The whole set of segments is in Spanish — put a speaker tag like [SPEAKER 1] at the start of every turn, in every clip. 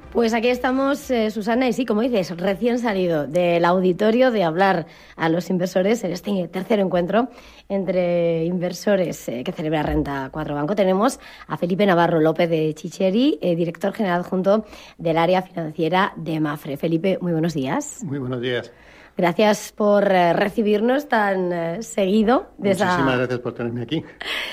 [SPEAKER 1] Pues aquí estamos, Susana, y sí, como dices, recién salido del auditorio de hablar a los inversores en este tercer encuentro entre inversores que celebra Renta 4 Banco. Tenemos a Felipe Navarro López de Chicheri, director general adjunto del área financiera de Mapfre. Felipe, muy buenos días.
[SPEAKER 2] Muy buenos días.
[SPEAKER 1] Gracias por recibirnos tan seguido.
[SPEAKER 2] Muchísimas gracias por tenerme aquí.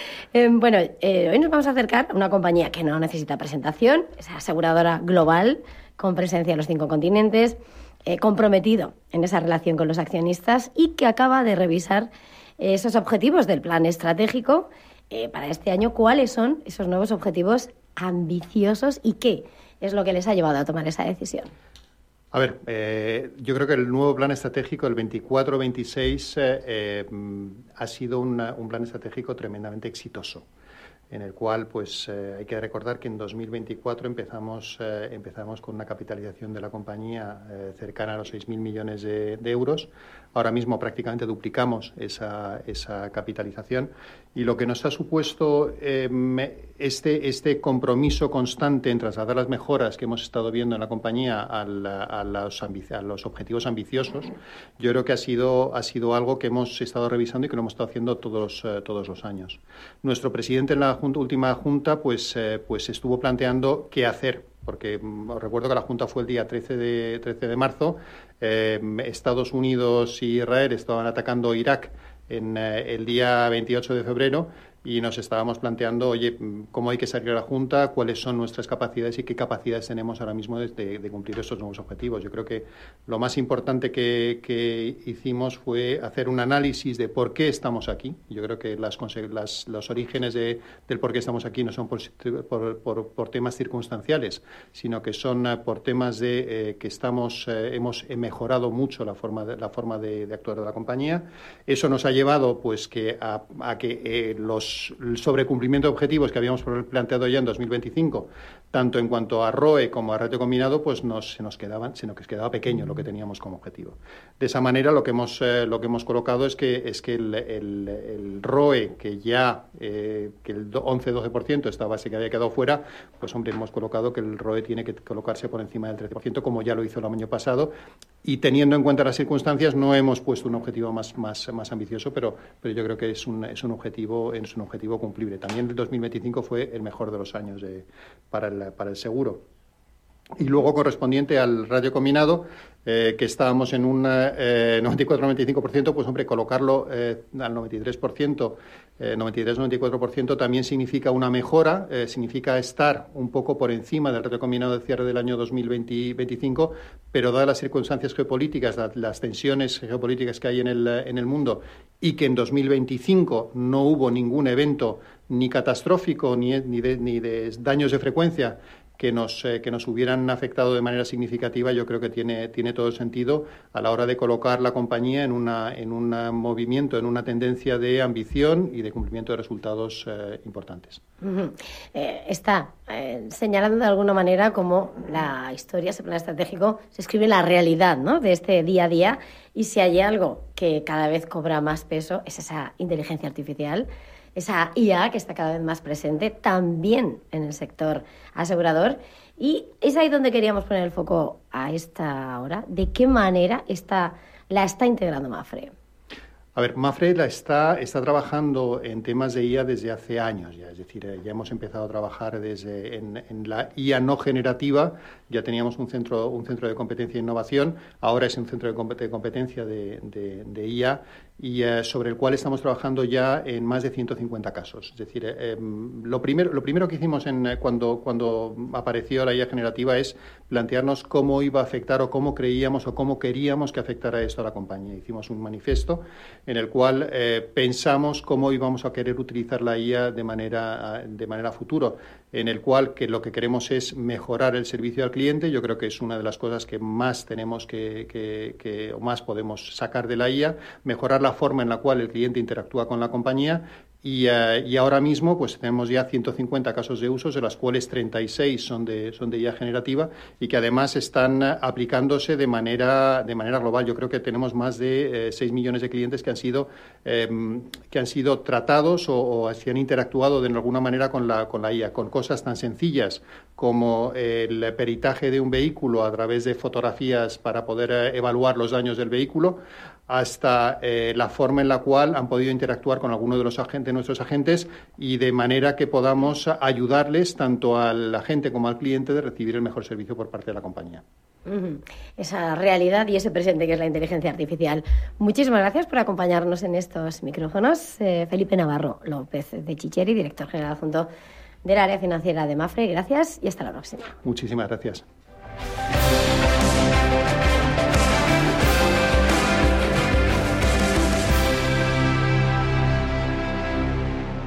[SPEAKER 1] Hoy nos vamos a acercar a una compañía que no necesita presentación, es aseguradora global, con presencia en los 5 continentes, comprometido en esa relación con los accionistas y que acaba de revisar esos objetivos del plan estratégico para este año. ¿Cuáles son esos nuevos objetivos ambiciosos y qué es lo que les ha llevado a tomar esa decisión?
[SPEAKER 2] A ver, yo creo que el nuevo plan estratégico, el 24-26, ha sido un plan estratégico tremendamente exitoso, en el cual pues hay que recordar que en 2024 empezamos con una capitalización de la compañía cercana a los 6.000 millones de euros. Ahora mismo prácticamente duplicamos esa capitalización y lo que nos ha supuesto este compromiso constante en trasladar las mejoras que hemos estado viendo en la compañía a los objetivos ambiciosos, yo creo que ha sido algo que hemos estado revisando y que lo hemos estado haciendo todos los años. Nuestro presidente en la última junta pues estuvo planteando qué hacer, porque os recuerdo que la junta fue el día 13 de marzo. Estados Unidos y Israel estaban atacando Irak en el día 28 de febrero y nos estábamos planteando, oye, cómo hay que salir a la Junta, cuáles son nuestras capacidades y qué capacidades tenemos ahora mismo de cumplir estos nuevos objetivos. Yo creo que lo más importante que hicimos fue hacer un análisis de por qué estamos aquí. Yo creo que los orígenes del por qué estamos aquí no son por temas circunstanciales, sino que son por temas de que hemos mejorado mucho la forma de actuar de la compañía. Eso nos ha llevado pues a que el sobrecumplimiento de objetivos que habíamos planteado ya en 2025, tanto en cuanto a ROE como a ratio combinado, pues se nos quedaba pequeño lo que teníamos como objetivo. De esa manera, lo que hemos colocado es que el ROE, que el 11-12% se había quedado fuera, pues hombre, hemos colocado que el ROE tiene que colocarse por encima del 13%, como ya lo hizo el año pasado, y teniendo en cuenta las circunstancias, no hemos puesto un objetivo más ambicioso, pero yo creo que es un objetivo cumplible. También el 2025 fue el mejor de los años para el seguro. Y luego, correspondiente al ratio combinado, que estábamos en un 94-95%, pues hombre, colocarlo al 93%, 93-94% también significa una mejora, significa estar un poco por encima del ratio combinado de cierre del año 2025, pero dadas las circunstancias geopolíticas, las tensiones geopolíticas que hay en el mundo y que en 2025 no hubo ningún evento ni catastrófico ni de daños de frecuencia que nos hubieran afectado de manera significativa, yo creo que tiene todo el sentido a la hora de colocar la compañía en un movimiento, en una tendencia de ambición y de cumplimiento de resultados importantes.
[SPEAKER 1] Uh-huh. Está señalando de alguna manera cómo la historia, ese plan estratégico, se escribe en la realidad, ¿no?, de este día a día, y si hay algo que cada vez cobra más peso es esa inteligencia artificial, esa IA que está cada vez más presente también en el sector asegurador. Y es ahí donde queríamos poner el foco a esta hora. ¿De qué manera la está integrando Mapfre?
[SPEAKER 2] A ver, Mapfre está trabajando en temas de IA desde hace años ya, es decir, ya hemos empezado a trabajar en la IA no generativa. Ya teníamos un centro de competencia e innovación, ahora es un centro de competencia de IA y sobre el cual estamos trabajando ya en más de 150 casos. Es decir, lo primero que hicimos cuando apareció la IA generativa es plantearnos cómo iba a afectar o cómo creíamos o cómo queríamos que afectara esto a la compañía. Hicimos un manifiesto en el cual pensamos cómo íbamos a querer utilizar la IA de manera futuro, en el cual lo que queremos es mejorar el servicio al cliente. Yo creo que es una de las cosas que más tenemos o más podemos sacar de la IA, mejorar la forma en la cual el cliente interactúa con la compañía Y ahora mismo pues tenemos ya 150 casos de usos, de las cuales 36 son de IA generativa y que además están aplicándose de manera global. Yo creo que tenemos más de 6 millones de clientes que han sido tratados o se han interactuado de alguna manera con la IA, con cosas tan sencillas como el peritaje de un vehículo a través de fotografías para poder evaluar los daños del vehículo, hasta la forma en la cual han podido interactuar con alguno de nuestros agentes, y de manera que podamos ayudarles tanto al agente como al cliente de recibir el mejor servicio por parte de la compañía.
[SPEAKER 1] Esa realidad y ese presente que es la inteligencia artificial. Muchísimas gracias por acompañarnos en estos micrófonos. Felipe Navarro López de Chicheri, director general adjunto del área financiera de Mapfre. Gracias y hasta la próxima.
[SPEAKER 2] Muchísimas gracias.